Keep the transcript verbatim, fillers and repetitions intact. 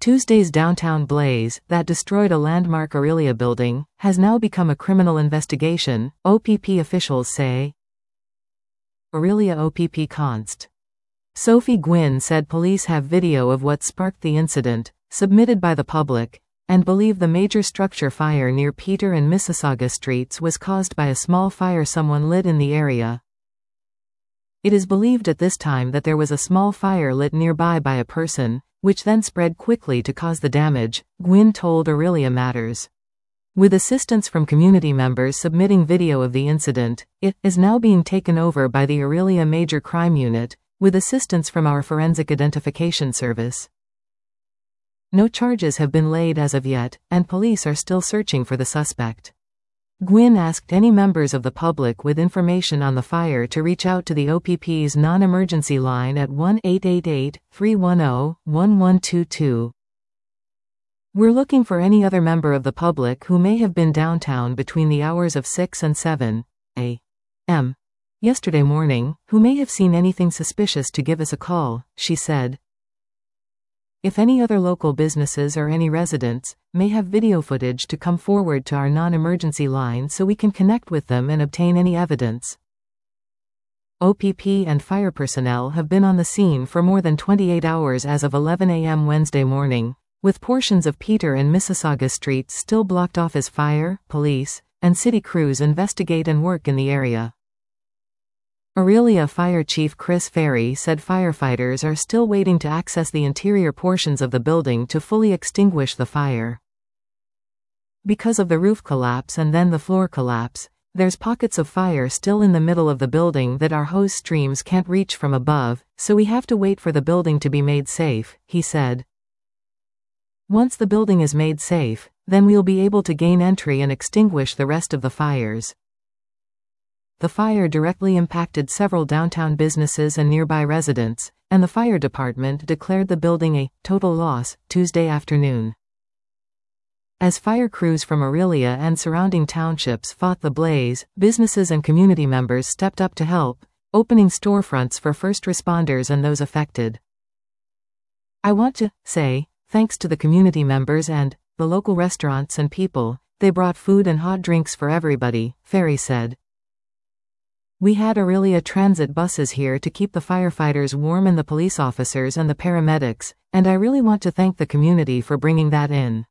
Tuesday's downtown blaze, that destroyed a landmark Aurelia building, has now become a criminal investigation, O P P officials say. Aurelia O P P Const. Sophie Gwynn said police have video of what sparked the incident, submitted by the public, and believe the major structure fire near Peter and Mississauga Streets was caused by a small fire someone lit in the area. It is believed at this time that there was a small fire lit nearby by a person, which then spread quickly to cause the damage, Gwynn told Aurelia Matters. With assistance from community members submitting video of the incident, it is now being taken over by the Aurelia Major Crime Unit, with assistance from our Forensic Identification Service. No charges have been laid as of yet, and police are still searching for the suspect. Gwynn asked any members of the public with information on the fire to reach out to the O P P's non-emergency line at one eight eight eight, three one zero, one one two two. We're looking for any other member of the public who may have been downtown between the hours of six and seven a m yesterday morning, who may have seen anything suspicious to give us a call, she said. If any other local businesses or any residents may have video footage to come forward to our non-emergency line so we can connect with them and obtain any evidence. O P P and fire personnel have been on the scene for more than twenty-eight hours as of eleven a m Wednesday morning, with portions of Peter and Mississauga Streets still blocked off as fire, police, and city crews investigate and work in the area. Aurelia Fire Chief Chris Ferry said firefighters are still waiting to access the interior portions of the building to fully extinguish the fire. Because of the roof collapse and then the floor collapse, there's pockets of fire still in the middle of the building that our hose streams can't reach from above, so we have to wait for the building to be made safe, he said. Once the building is made safe, then we'll be able to gain entry and extinguish the rest of the fires. The fire directly impacted several downtown businesses and nearby residents, and the fire department declared the building a total loss Tuesday afternoon. As fire crews from Aurelia and surrounding townships fought the blaze, businesses and community members stepped up to help, opening storefronts for first responders and those affected. I want to say thanks to the community members and the local restaurants and people. They brought food and hot drinks for everybody, Ferry said. We had Aurelia transit buses here to keep the firefighters warm and the police officers and the paramedics, and I really want to thank the community for bringing that in.